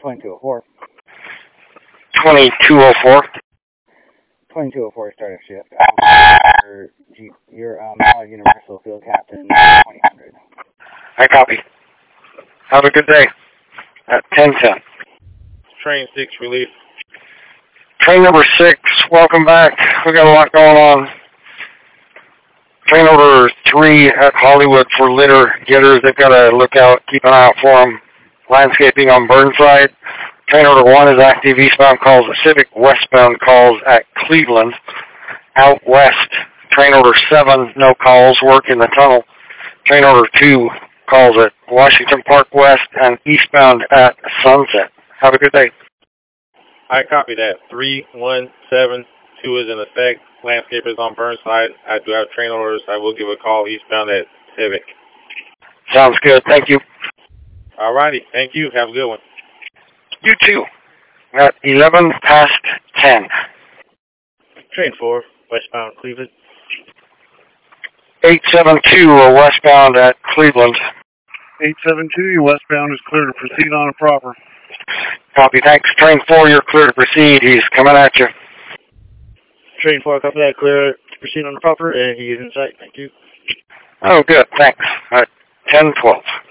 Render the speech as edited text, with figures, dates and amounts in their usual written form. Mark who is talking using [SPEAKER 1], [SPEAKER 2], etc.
[SPEAKER 1] 2204.
[SPEAKER 2] 2204.
[SPEAKER 1] 2204 startup shift. Your Mallard Universal Field Captain 2000.
[SPEAKER 2] I copy. Have a good day. At 10:10.
[SPEAKER 3] Train 6 relief.
[SPEAKER 2] Train number 6, welcome back. We got a lot going on. Train order 3 at Hollywood for litter getters. They've got to look out, keep an eye out for them. Landscaping on Burnside. Train order 1 is active eastbound calls at Civic, westbound calls at Cleveland. Out west, train order 7, no calls, work in the tunnel. Train order 2 calls at Washington Park West and eastbound at Sunset. Have a good day.
[SPEAKER 3] I copy that. 3172 is in effect. Landscapers on Burnside. I do have train orders. I will give a call eastbound at Civic.
[SPEAKER 2] Sounds good. Thank you.
[SPEAKER 3] All righty. Thank you. Have a good one.
[SPEAKER 2] You too. At 11 past 10.
[SPEAKER 4] Train 4, westbound Cleveland.
[SPEAKER 2] 872 westbound at Cleveland.
[SPEAKER 5] 872, your westbound is clear to proceed on a proper.
[SPEAKER 2] Copy. Thanks. Train 4, you're clear to proceed. He's coming at you.
[SPEAKER 4] Train 4, copy that, clear to proceed on a proper, and he is in sight. Thank you.
[SPEAKER 2] Oh, good. Thanks. At 10:12.